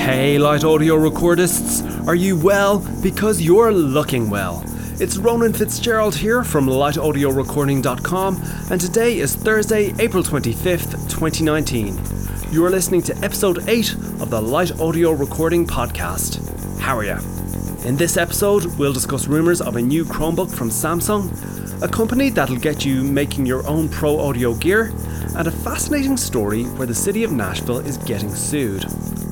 Hey Light Audio Recordists, are you well? Because you're looking well. It's Ronan Fitzgerald here from lightaudiorecording.com, and today is Thursday, April 25th, 2019. You are listening to episode 8 of the Light Audio Recording Podcast. How are you? In this episode, we'll discuss rumours of a new Chromebook from Samsung, a company that'll get you making your own pro audio gear, and a fascinating story where the city of Nashville is getting sued.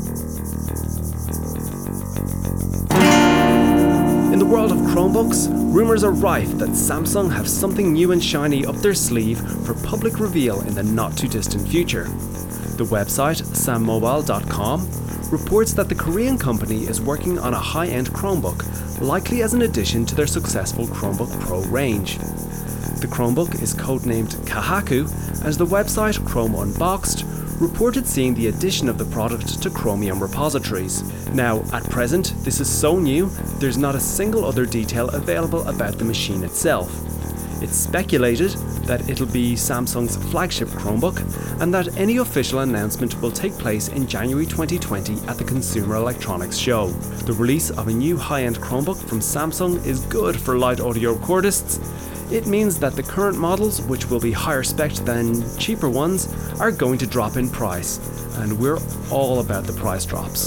In the world of Chromebooks, rumours are rife that Samsung have something new and shiny up their sleeve for public reveal in the not-too-distant future. The website, sammobile.com, reports that the Korean company is working on a high-end Chromebook, likely as an addition to their successful Chromebook Pro range. The Chromebook is codenamed Kahaku, and the website Chrome Unboxed reported seeing the addition of the product to Chromium repositories. Now, at present, this is so new, there's not a single other detail available about the machine itself. It's speculated that it'll be Samsung's flagship Chromebook, and that any official announcement will take place in January 2020 at the Consumer Electronics Show. The release of a new high-end Chromebook from Samsung is good for light audio recordists. It means that the current models, which will be higher spec than cheaper ones, are going to drop in price, and we're all about the price drops.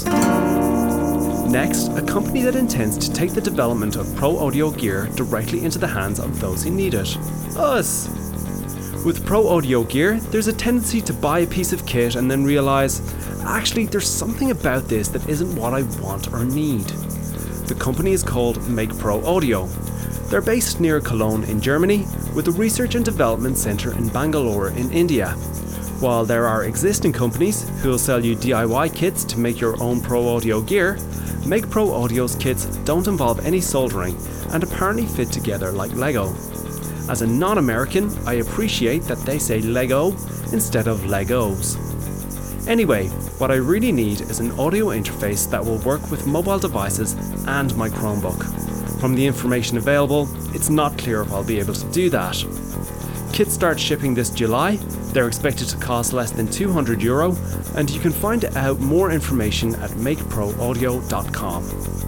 Next, a company that intends to take the development of pro audio gear directly into the hands of those who need it. Us! With pro audio gear, there's a tendency to buy a piece of kit and then realise, actually there's something about this that isn't what I want or need. The company is called Make Pro Audio. They're based near Cologne in Germany, with a research and development centre in Bangalore in India. While there are existing companies who will sell you DIY kits to make your own pro audio gear, Make Pro Audio's kits don't involve any soldering and apparently fit together like Lego. As a non-American, I appreciate that they say Lego instead of Legos. Anyway, what I really need is an audio interface that will work with mobile devices and my Chromebook. From the information available, it's not clear if I'll be able to do that. Kits start shipping this July, they're expected to cost less than €200, and you can find out more information at makeproaudio.com.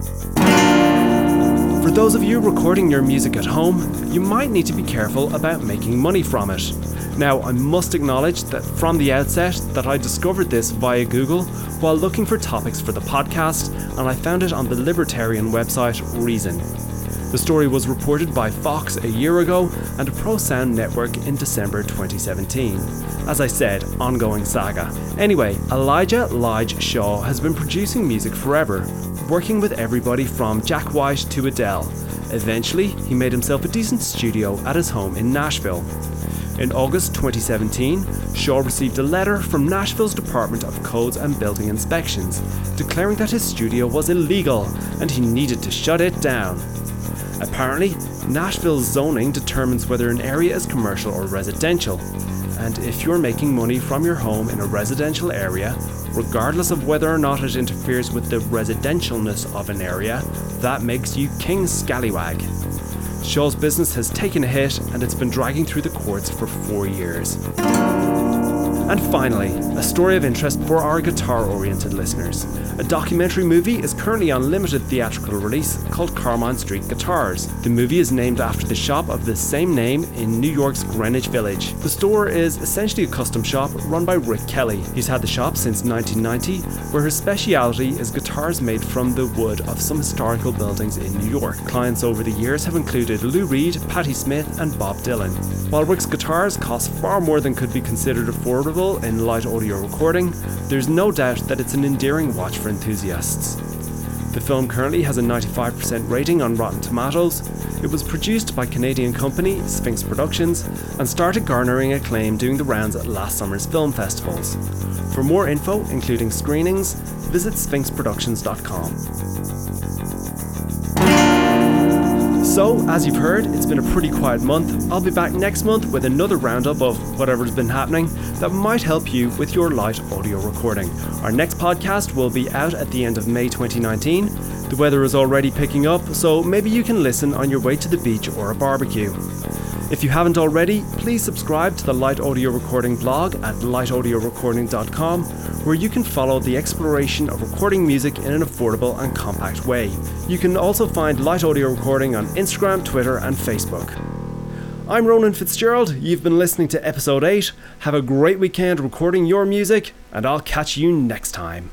For those of you recording your music at home, you might need to be careful about making money from it. Now, I must acknowledge that from the outset that I discovered this via Google while looking for topics for the podcast, and I found it on the libertarian website Reason. The story was reported by Fox a year ago and Pro Sound Network in December 2017. As I said, ongoing saga. Anyway, Elijah Lige Shaw has been producing music forever, working with everybody from Jack White to Adele. Eventually, he made himself a decent studio at his home in Nashville. In August 2017, Shaw received a letter from Nashville's Department of Codes and Building Inspections, declaring that his studio was illegal and he needed to shut it down. Apparently, Nashville's zoning determines whether an area is commercial or residential, and if you're making money from your home in a residential area, regardless of whether or not it interferes with the residentialness of an area, that makes you King Scallywag. Shaw's business has taken a hit and it's been dragging through the courts for 4 years. And finally, a story of interest for our guitar-oriented listeners. A documentary movie is currently on limited theatrical release called Carmine Street Guitars. The movie is named after the shop of the same name in New York's Greenwich Village. The store is essentially a custom shop run by Rick Kelly. He's had the shop since 1990, where his speciality is guitars made from the wood of some historical buildings in New York. Clients over the years have included Lou Reed, Patti Smith and Bob Dylan. While Rick's guitars cost far more than could be considered affordable in light audio recording, there's no doubt that it's an endearing watch for enthusiasts. The film currently has a 95% rating on Rotten Tomatoes. It was produced by Canadian company Sphinx Productions and started garnering acclaim doing the rounds at last summer's film festivals. For more info, including screenings, visit sphinxproductions.com. So, as you've heard, it's been a pretty quiet month. I'll be back next month with another roundup of whatever's been happening that might help you with your light audio recording. Our next podcast will be out at the end of May 2019. The weather is already picking up, so maybe you can listen on your way to the beach or a barbecue. If you haven't already, please subscribe to the Light Audio Recording blog at lightaudiorecording.com, where you can follow the exploration of recording music in an affordable and compact way. You can also find Light Audio Recording on Instagram, Twitter and Facebook. I'm Ronan Fitzgerald, you've been listening to episode 8. Have a great weekend recording your music, and I'll catch you next time.